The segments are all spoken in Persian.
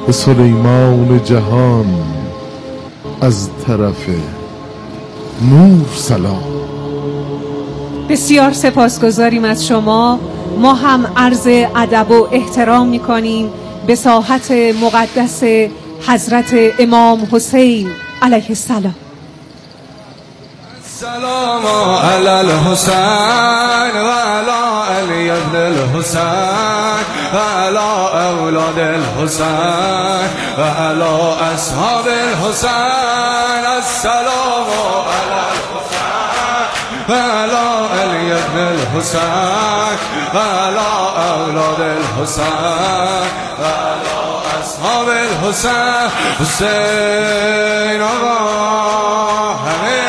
به سلیمان جهان از طرف نور سلام. بسیار سپاسگزاریم از شما. ما هم عرض ادب و احترام می‌کنیم به ساحت مقدس حضرت امام حسین علیه السلام. سلام علی الحسین و علی علی ابن الحسین و علی اولاد الحسین و علی اصحاب الحسین. السلام علی الحسین و علی علی ابن الحسین و علی اولاد الحسین و علی اصحاب الحسین. حسین آقا همه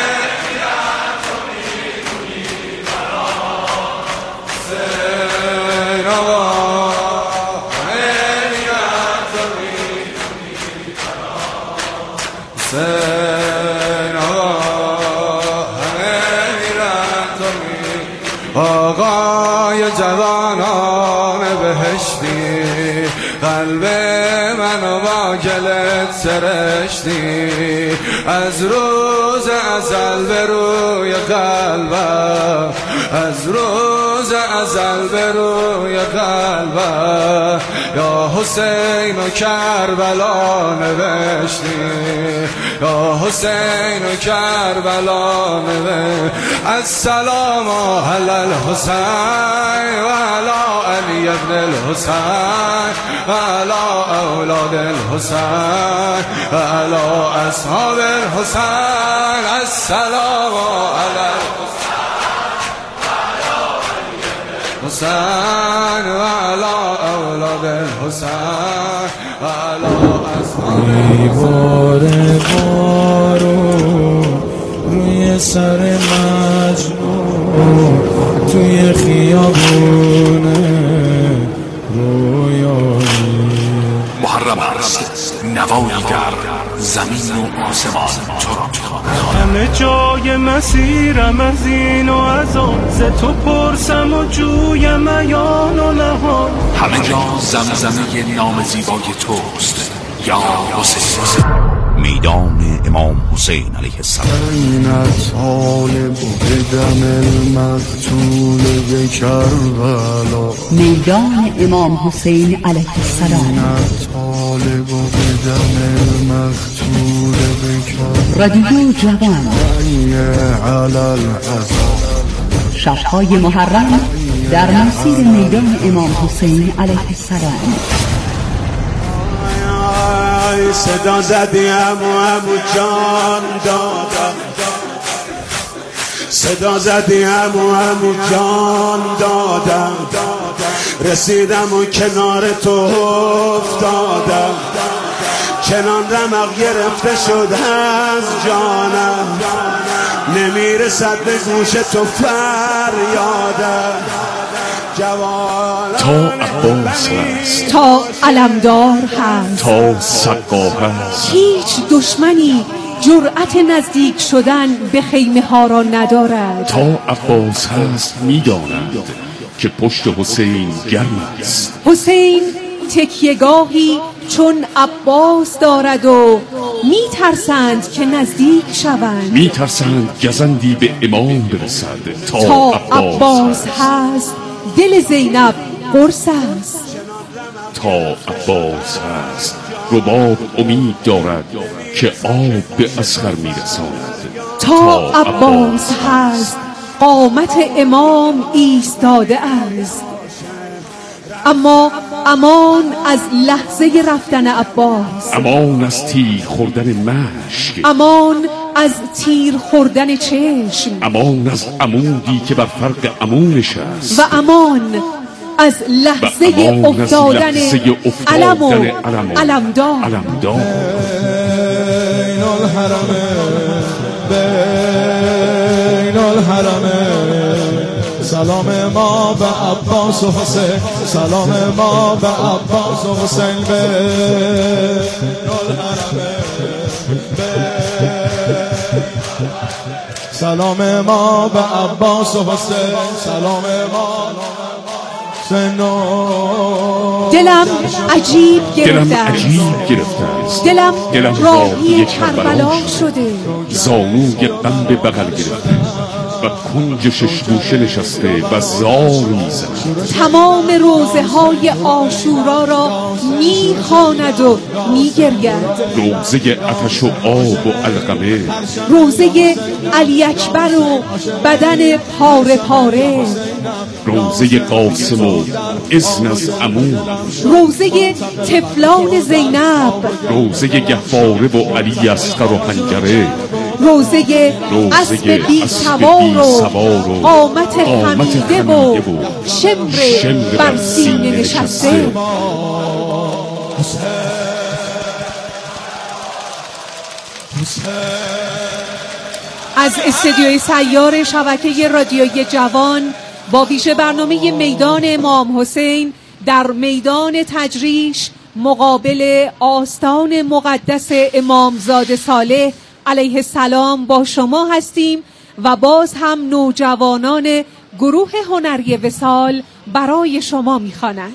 آقای جوانان بهشتی، قلب منو با گلت سرشتی. از روز ازل به روی قلبم، از روز ازل به روی قلبم یا حسین و کربلا نوشتی، یا حسین و کربلا نوشتی. السلام علی الحسین و علی علی ابن الحسین و علی اولاد الحسین و علی اصحاب الحسین. السلام علی الحسین و علی اولاد الحسین و علی اصحاب الحسین. روی سر مجنون توی خیابونه رویایی. محرم است نوایی در زمین و آسمان تو را میخواند. همه جای مسیرم از این و از آن، ز تو پرسم و جویم عیان و نهان. همه جا زمزمه نام زیبای توست یا حسین. میدان امام حسین علیه السلام. این طالب بدم المقتول به کربلا. میدان امام حسین علیه السلام. طالب بدم المقتول به کربلا. رادیو جوان علی العذاب. شب‌های محرم در مسیر میدان امام حسین علیه السلام. صدا زدیم و جان دادم، صدا زدیم و جان دادم. رسیدم و کنار تو افتادم، چنان رمق گرفته شد از جانم. نمیرسد به گوش تو فریادم. تا عباس هست، تا علمدار هست، تا سقا هست، هیچ دشمنی جرأت نزدیک شدن به خیمه ها را ندارد. تا عباس هست میدانند که پشت حسین گرم است. حسین تکیهگاهی چون عباس دارد و میترسند که نزدیک شوند، میترسند گزندی به امام برسد. تا عباس هست دل زینب قرص است. تا عباس هست رباب امید دارد که آب به اصغر میرساند. تا عباس هست قامت امام ایستاده است. اما امان از لحظه رفتن عباس، امان از تیر خوردن مشک، امان از تیر خوردن چشم، امان از عمودی که بر فرق عمونش است، و امان از لحظه افتادن علم و علمدار. بین الحرمین سلام ما به عباس و حسین، سلام ما به عباس و حسین. بین الحرمین سلام ما به عباس و حسین، سلام ما دلم عجیب گرفته است، دلم راهی کربلا شده، زانوی غم به بغل گرفته و کنج شش گوشه نشسته و زار میزند. تمام روزه های عاشورا را میخواند و میگرید. روزه آتش و آب و علقمه، روزه علی اکبر و بدن پاره پاره، روزه قاسم و اذن از عمو، روزه طفلان زینب، روزه گهواره و علی اصغر و حنجره، روزه اسب بی سوار و قامت خمیده و شمر بر سینه نشسته. از استدیوی سیار شبکه رادیویی جوان با ویژه برنامه میدان امام حسین در میدان تجریش مقابل آستان مقدس امامزاده صالح علیه السلام با شما هستیم و باز هم نوجوانان گروه هنری وصال برای شما می‌خوانند.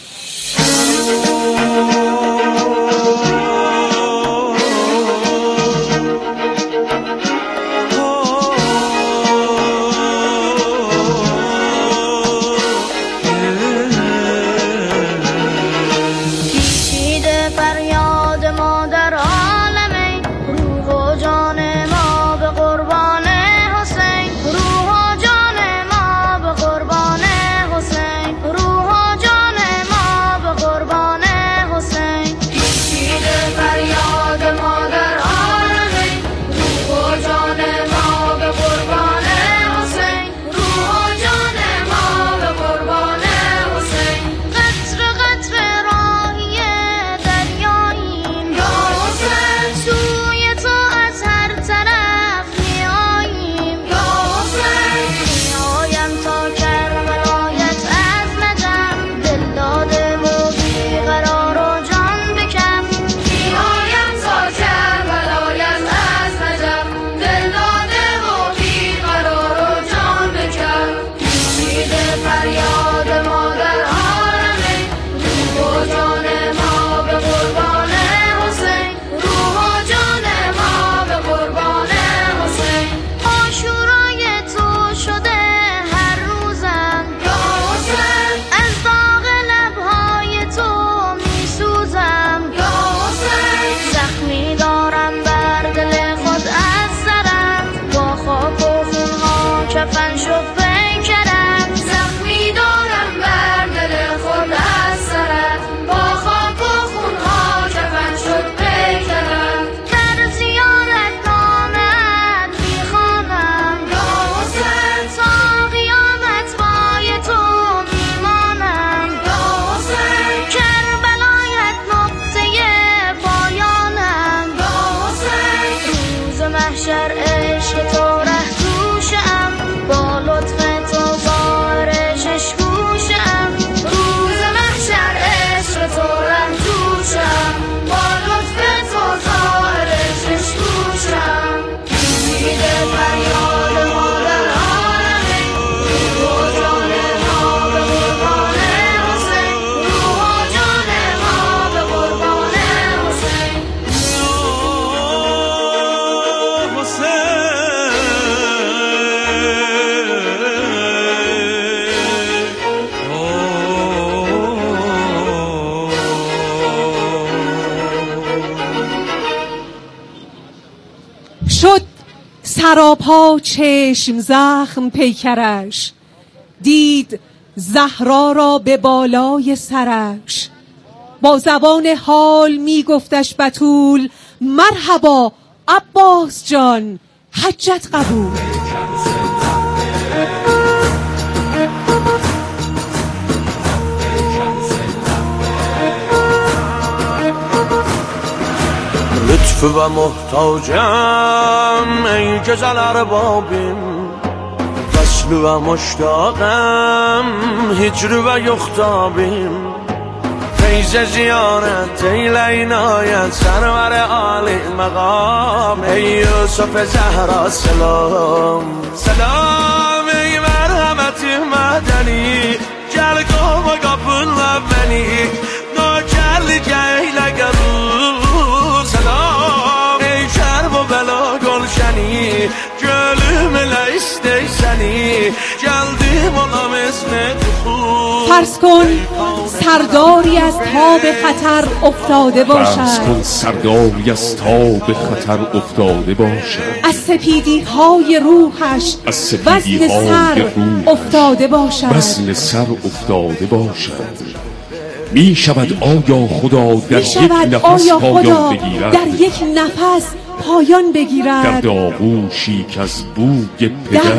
سراپا چشم زخم پیکرش، دید زهرا را به بالای سرش. با زبان حال می گفتش بتول مرحبا عباس جان، حجت قبول. لطف و محتاجم ای گزل اربابیم، وصل و مشتاقم هجر و یختابیم. فیض زیارت ای لینایت سرور عالی مقام، ای یوسف زهرا سلام. سلام ای مرحمت مدنی Gel kova kapınla beni Nökerlik eyle gavur Selam ey şerb و bela gülşeni Gölüm ile isteyseni Geldim olam اسم فرض کن سرداری از تاب خطر افتاده باشد فرض کن سرداری از تاب خطر افتاده باشد از سپیدی های روحش وزن سر افتاده باشد وزن سر افتاده باشد می شود آیا خدا در یک نفس پایان بگیرد در آغوشی که از بوی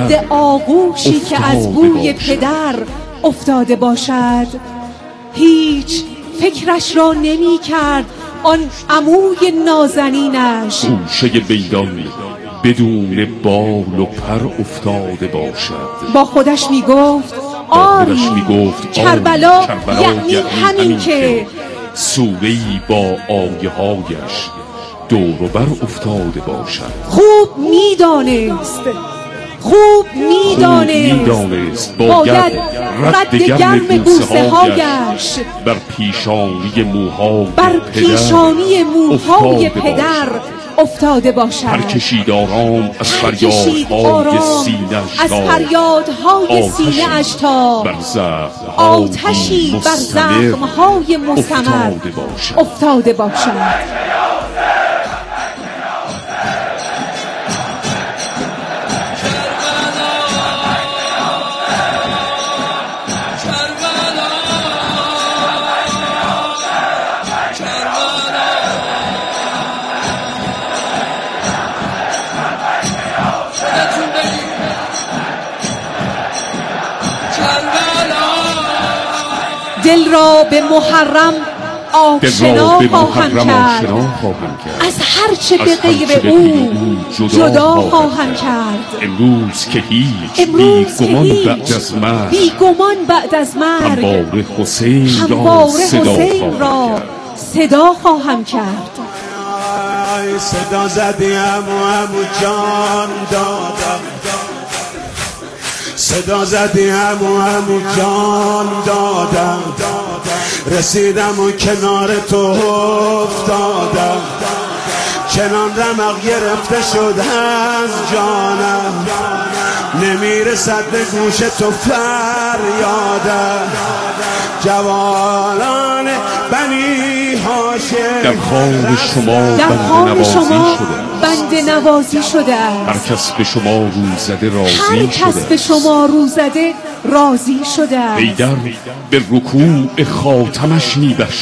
پدر افتاده باشد هیچ فکرش را نمی کرد آن عموی نازنینش گوشه بیدانی بدون بال و پر افتاده باشد با خودش می گفت آری کربلا یعنی همین که سوره‌ای با آیه هایش دور و بر افتاده باشد خوب میدانست باید رد گرم بوسه هایش بر پیشانی موهای پدر افتاده باشد پرکشید آرام از فریادهای سینه اش تا آتشی بر زخمهای مستمر افتاده باشد دل را به محرم آشنا خواهم کرد از هر چه به غیر او جدا خواهم کرد امروز که هیچ بیگمان بعد از مرگ همواره حسین را صدا خواهم کرد صدا زدیم و جان دادم صدا زدیم و جان دادم رسیدم و کنار تو افتادم چنان رمق گرفته شد از جانم نمیرسد به گوش تو فریادم جوانان بنی هاشم در خان شما بنده نوازی شده هر کس به شما روزده راضی شده حیدر به رکوع خاتمش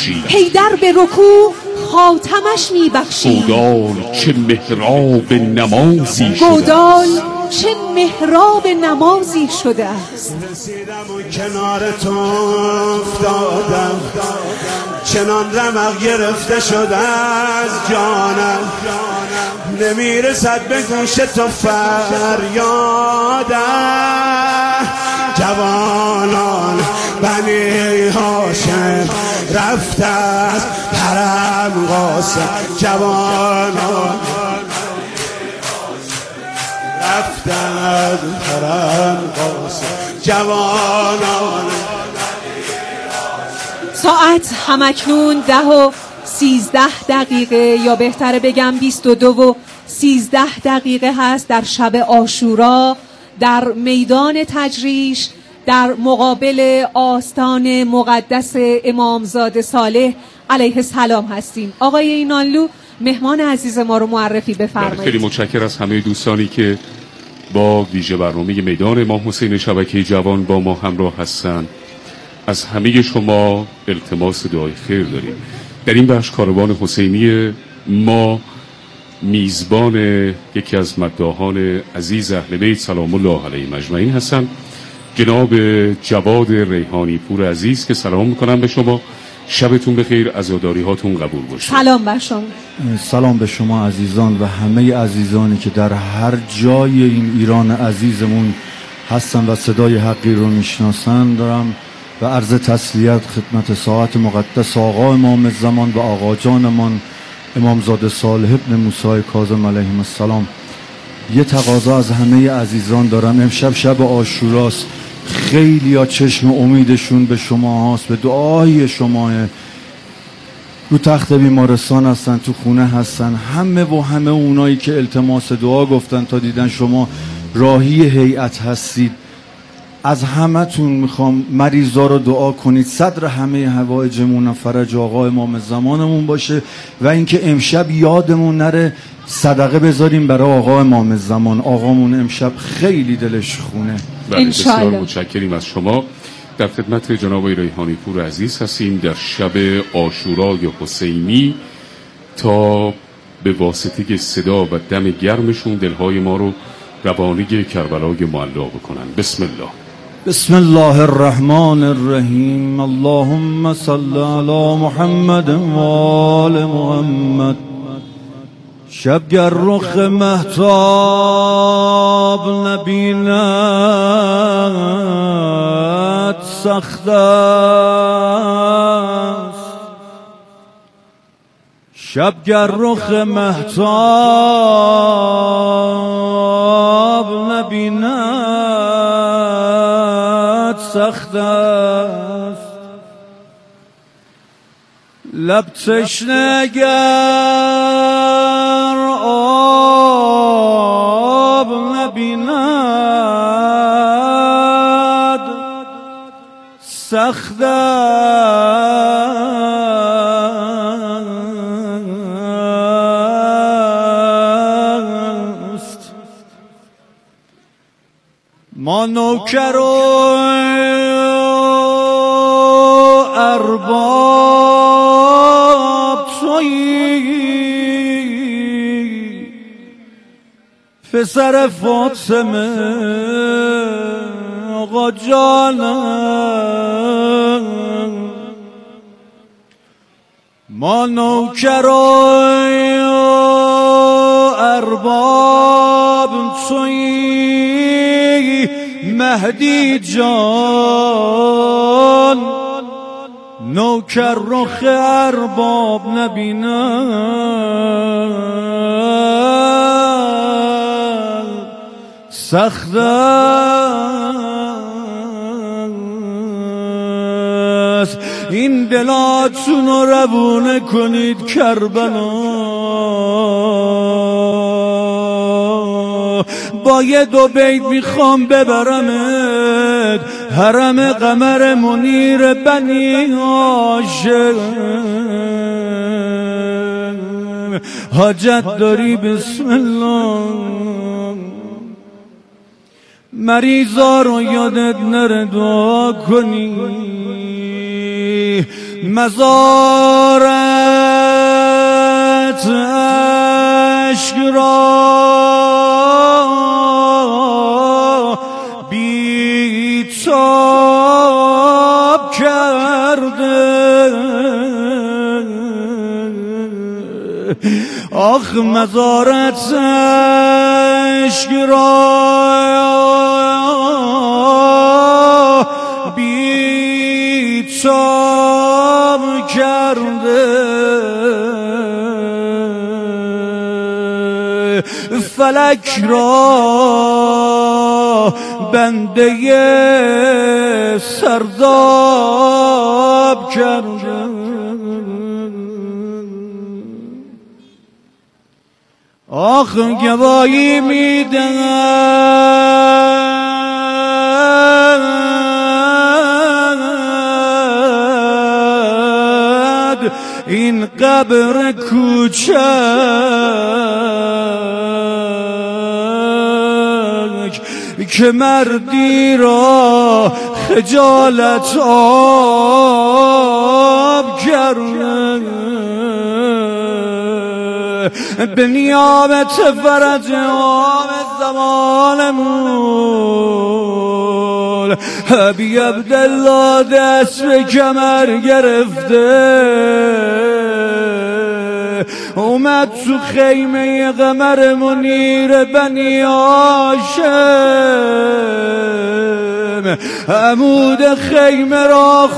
میبخشی گودال چه محراب نمازی شده است رسیدم و کنار تو افتادم چنان رمق گرفته شد از جانم نمیرسد به گوش تو فریادم جوانان بنی هاشم رفت از حرم قاسم جوانان رفت از حرم قاسم جوانان ساعت همکنون 10:13 یا بهتره بگم 22:13 هست در شب عاشورا در میدان تجریش در مقابل آستان مقدس امامزاده صالح علیه السلام هستیم. آقای اینانلو مهمان عزیز ما رو معرفی بفرمایید. خیلی متشکرم از همه دوستانی که با ویژه برنامه میدان امام حسین شبکه جوان با ما همراه هستند. از همه شما التماس دعای خیر داریم. در این بخش کاروان حسینی ما میزبان یکی از مداحان عزیز اهل بیت سلام الله علیهم اجمعین هستند، جناب جواد ریحانی پور عزیز که سلام میکنم به شما. شبتون بخیر، عزاداری هاتون قبول باشه. سلام بر شما. سلام به شما عزیزان و همه عزیزانی که در هر جای این ایران عزیزمون هستن و صدای حقی رو میشناسن دارم و عرض تسلیت خدمت ساعت مقدس آقا امام زمان و آقا جانمان امامزاده صالح ابن موسی کاظم علیهم السلام. یه تقاضا از همه عزیزان دارم. امشب شب عاشوراست، خیلی ها چشم امیدشون به شما هست، به دعای شما. رو تخت بیمارستان هستن، تو خونه هستن، همه اونایی که التماس دعا گفتن تا دیدن شما راهی هیئت هستید. از همتون میخوام مریضا رو دعا کنید، صدر همه حوایجمون فرج آقا امام زمانمون باشه و اینکه امشب یادمون نره صدقه بذاریم برای آقا امام زمان. آقامون امشب خیلی دلش خونه. بسیار متشکریم از شما. در خدمت جناب ریحانی پور عزیز هستیم در شب عاشورای حسینی تا به واسطه صدا و دم گرمشون دلهای ما رو روانه کربلای معلا بکنن. بسم الله. بسم الله الرحمن الرحیم. اللهم صل علی محمد و آل محمد. شبگر رخ مهتاب نبیند سخت است. شبگر رخ مهتاب نبیند سخت است. لب تشنه گر آب نبیند سخت است. ما نوکر و ارباب تویی، پسر فاطمه آقا جانم. ما نوکر و ارباب تویی مهدی جان. نوکر رخ ارباب نبیند سخت است. این دلاتون رو روونه کنید کربلا. با یه دو بیت میخوام ببرمت حرم قمر منیر بنی هاشم. حاجت داری بسم الله. مریضا رو یادت نره دعا کنی. مزارت عشق را بیتاب کرده. آخ مزارت عشق را بیتاب کرده. فلک را بنده سرداب کرده. آخ گواهی میدهد این قبر کوچک که مردی را خجالت آب کرده. به نیابت فرج امام زمانمون ابی عبدالله دست به کمر گرفته. اومد تو خیمه قمر منیر بنی هاشم. عمود خیمه را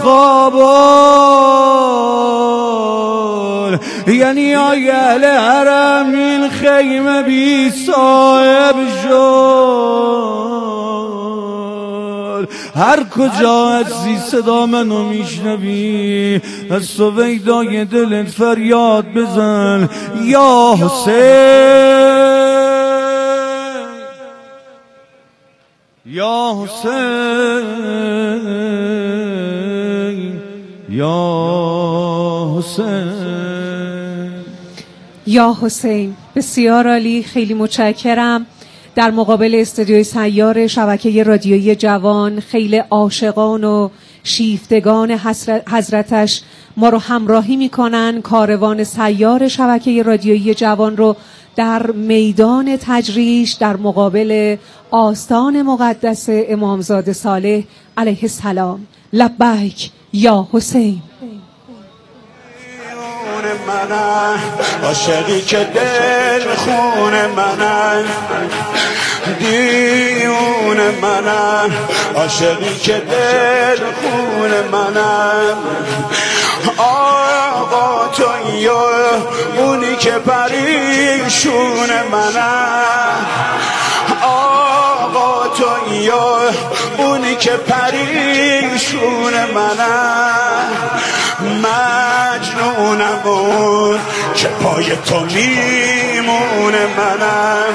خوابان، یعنی آی اهل حرم این خیمه بی صاحب شد. هر کجا هستی صدا منو میشنوی از سویدای دلت فریاد بزن یا حسین یا حسین یا حسین یا حسین. بسیار عالی، خیلی متشکرم. در مقابل استودیوی سیار شبکه رادیویی جوان خیلی عاشقان و شیفتگان حضرتش ما رو همراهی میکنن. کاروان سیار شبکه رادیویی جوان رو در میدان تجریش در مقابل آستان مقدس امامزاده صالح علیه السلام. لبیک یا حسین. منم عاشقی که دل خون منم، دیون منم عاشقی که دل خون منم. آقا تویی اونی که پریشون منم، آقا تویی اونی که پریشون منم. مجنونم اون که پای تو میمونه منم،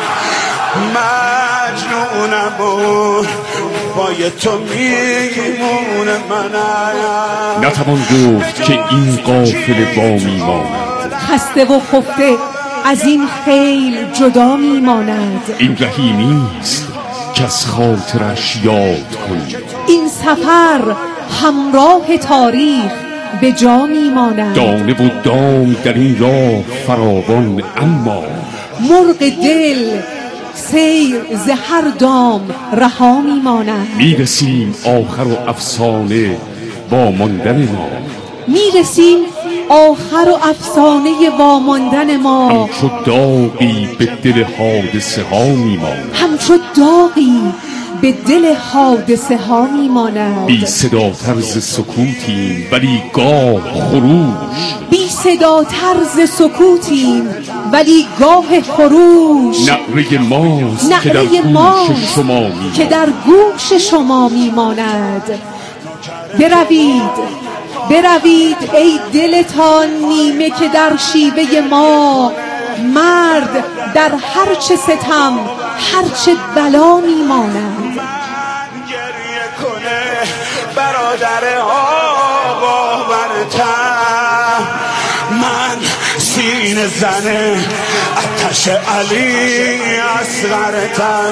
مجنونم اون پای تو میمونه منم. نتوان گفت که این قافله با میماند، خسته و خفته از این خیل جدا میماند. این رهی نیست که از خاطرش یاد کنی، این سفر همراه تاریخ به جا میماند. دانه و دام در این راه فراوان، اما مرغ دل سیر ز هر دام رها میماند. میرسیم آخر و افسانه واماندن ما، میرسیم آخر و افسانه واماندن ما. همچو داغی به دل حادثه ها میماند، همچو داغی به دل حادثه ها میماند. بی صدا طرز سکوتیم ولی گاه خروش، بی صدا طرز سکوتیم ولی گاه خروش. نعره ماست که در نعره گوش ماست شما میماند، که در گوش شما میماند. بروید بروید ای دلتان نیمه که در شیوه ما مرد در هرچه ستم هرچه بلا میماند. گریه کنه برادر آقا برتم، من سینه زنه آتش علی اصغرتم،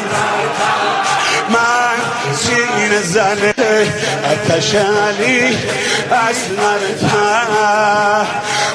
من سینه زنه آتش علی اصغرتم.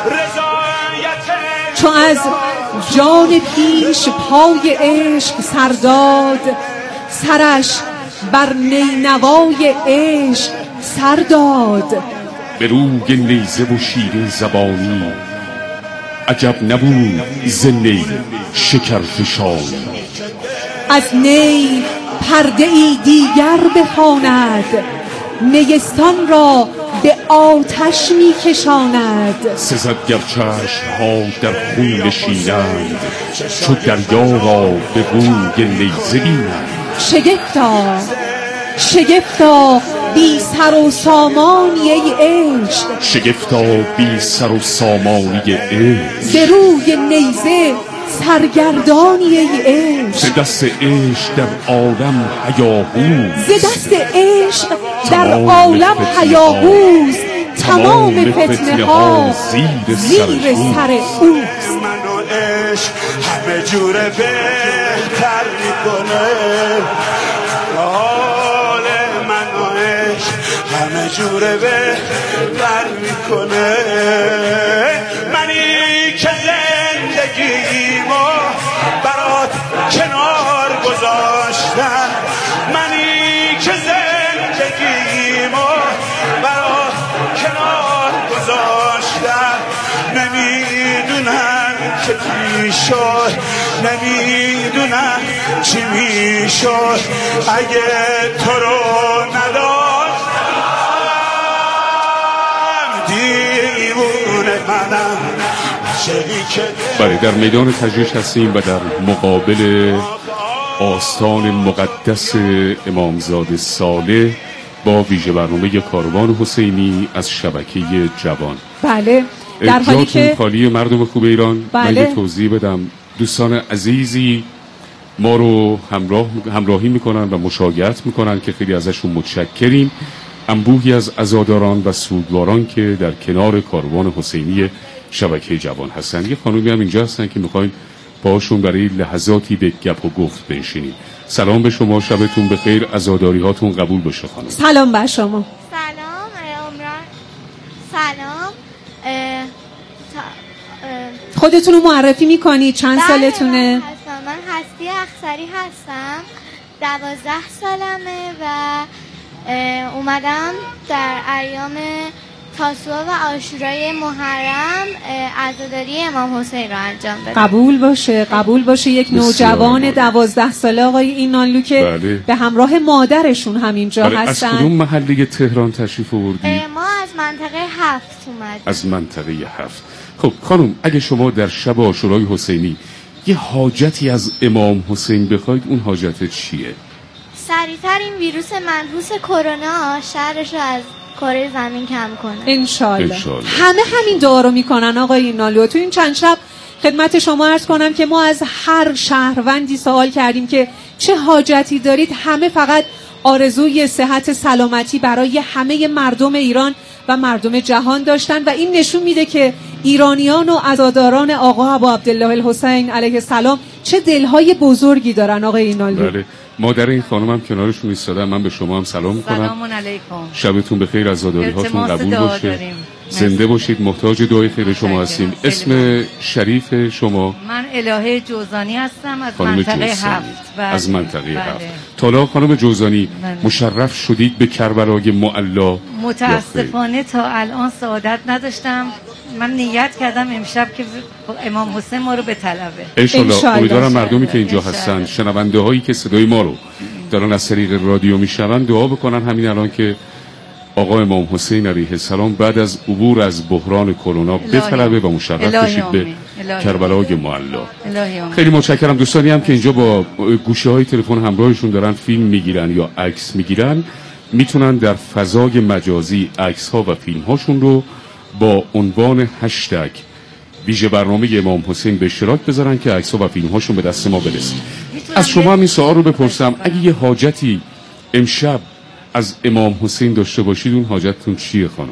چون از جان پیش پای عشق سرداد، سرش بر نینوای عشق سرداد. به روی نیزه و شیرین زبانی عجب نبود ز نی شکرفشانی. از نی پرده ای دیگر بخواند، نیستان را به آتش میکشاند. سزد گر چشم ها در خون نشینند، چو دریا را به روی نیزه بینند. شگفتا شگفتا بی سر و سامانی ای عشق، شگفتا بی سر و سامانی عشق. به روی نیزه سرگردانی ای عشق. ز دست عشق در عالم هیاهوست، ز دست عشق در عالم هیاهوست. تمام فتنه ها زیر سر اوست. من و عشق همه جوره بهتر میکنه، حال من و عشق همه جوره بهتر میکنه. منی که زندگیمو برات کنار گذاشتم، منی که زندگیمو برات کنار گذاشتم. نمیدونم که چی شد، نمیدونم چی میشد اگه تو رو نداشتم. دیوونه منم بله، در میدان تجریش هستیم و در مقابل آستان مقدس امامزاده صالح با ویژه برنامه کاروان حسینی از شبکه جوان. بله، در حالی که خالی مردم خوب ایران. بله. من یه توضیح بدم. دوستان عزیزی ما رو همراهی میکنن و مشایعت میکنن که خیلی ازشون متشکریم. انبوهی از عزاداران و سوگواران که در کنار کاروان حسینی شبکه جوان هستن. یه خانومی هم اینجا هستن که میخوایم باهاشون برای لحظاتی به گپ و گفت بنشینیم. سلام به شما، شبتون بخیر، عزاداری هاتون قبول باشه خانم. سلام بر شما. سلام عمران. سلام. خودتون رو معرفی میکنید؟ چند سالتونه؟ من هستی اخسری هستم، 12 سالمه و اومدم در ایام تاسوعا و عاشورای محرم عزاداری امام حسین رو انجام بدم. قبول باشه، قبول باشه. یک نوجوان 12 ساله آقای اینانلو که بله. به همراه مادرشون همینجا هستن. از کدوم محله تهران تشریف آوردید؟ ما از منطقه 7 اومدیم. از منطقه 7. خب خانم، اگه شما در شب عاشورای حسینی یه حاجتی از امام حسین بخواید، اون حاجت چیه؟ سریعتر این ویروس منحوس کرونا شهرش رو از کره زمین کم کنه. انشالله. همه همین دعا رو میکنن آقای اینالو. تو این چند شب خدمت شما عرض کنم که ما از هر شهروندی سوال کردیم که چه حاجتی دارید. همه فقط آرزوی صحت سلامتی برای همه مردم ایران و مردم جهان داشتن و این نشون میده که ایرانیان و عزاداران آقا ابو عبدالله الحسین علیه السلام چه دلهای بزرگی دارن آقای اینالو. بله. مادر این خانم هم کنارشون ایستادن. من به شما هم سلام میکنم. سلام علیکم. شبتون بخیر، عزاداری هاتون قبول باشه. زنده باشید، محتاج دعای خیر شما هستیم. اسم شریف شما؟ من الهه جوزانی هستم از منطقه 7. از منطقه 7. تالا خانم جوزانی مشرف شدید به کربلای معلا؟ متاسفانه تا الان سعادت نداشتم. من نیت کردم امشب که امام حسین ما رو بطلبه. انشالله. امیدوارم مردمی که اینجا هستن، شنونده هایی که صدای ما رو دارن از طریق رادیو میشنون، دعا بکنن همین الان که آقا امام حسین علیه السلام بعد از عبور از بحران کرونا بطلبه و مشرف بشید به کربلای معلا. خیلی متشکرم. دوستانی هم که اینجا با گوشه های تلفن همراهشون دارن فیلم میگیرن یا عکس میگیرن، میتونن در فضای مجازی عکس ها و فیلم هاشون رو با عنوان هشتگ ویژه برنامه امام حسین به اشتراک بذارن که عکس ها و فیلم هاشون به دست ما برسه. از شما هم این سوال رو بپرسم، اگه یه حاجتی امشب از امام حسین داشته باشید، اون حاجتتون چیه خانم؟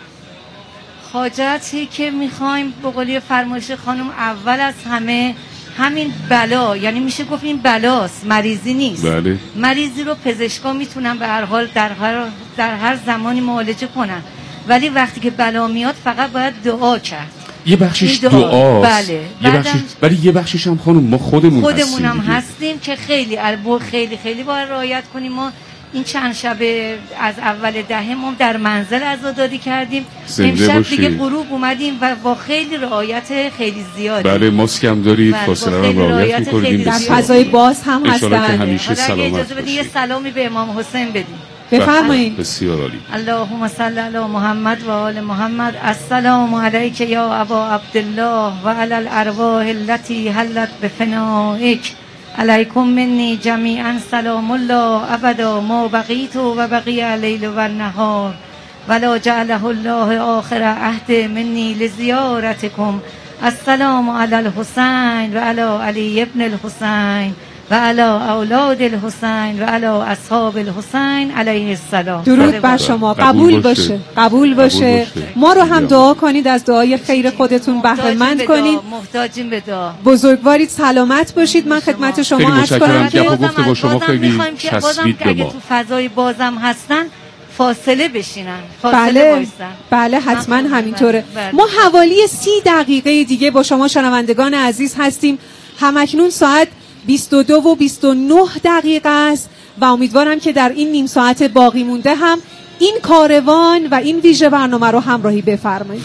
حاجتی که میخوایم به قولی فرمایش خانم اول از همه همین بلا، یعنی میشه گفت این بلاست، مریضی نیست. بله. مریضی رو پزشکا میتونن به هر حال در هر زمانی معالجه کنن، ولی وقتی که بلا میاد فقط باید دعا کرد. یه بخشش دعاست. بله. ولی یه بخشش هم خانم ما خودمونم هستیم که خیلی خیلی باید رعایت کنیم. ما این چند شب از اول دهم ما در منزل عزاداری کردیم. امشب دیگه غروب اومدیم و با خیلی رعایت خیلی زیادی. بله، ماسک هم دارید، فاصله رو رعایت می‌کنید. در فضای باز هم هستن. همیشه سلامت اجازه بدید یه سلامی به امام حسین بدیم. بفرمایید. بسیار عالی. اللهم صل علی محمد و آل محمد. السلام علیک یا ابا عبدالله و علی الارواح التي حلت بفنائک. علیکم منی جمیعا سلام الله ابدا ما بقیت و بقی اللیل و النهار ولا جعله الله آخر عهد منی لزیارتکم. السلام علی الحسین و علی علی ابن الحسین و علی اولاد الحسین و علی اصحاب الحسین علیه السلام. درود بر شما. قبول باشه. قبول باشه. ما رو هم دعا کنید، از دعای خیر خودتون بهره مند کنید. محتاجیم به دعا. بزرگوارید، سلامت باشید. من خدمت شما عرض کنم که گفته با شما خیلی چسبید به ما. اگه تو فضای بازم هستن فاصله بشینن، بله حتما همینطوره. ما حوالی 30 دقیقه دیگه با شما شنوندگان عزیز هستیم. همکنون ساعت 22 و 29 دقیقه است و امیدوارم که در این نیم ساعت باقی مونده هم این کاروان و این ویژه برنامه رو همراهی بفرمایید.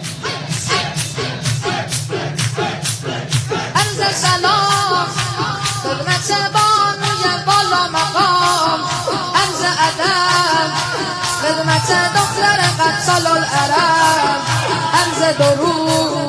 عرض سلام خدمت بانوی بالا مقام، عرض ادب خدمت دختر قد سال العرب، عرض درود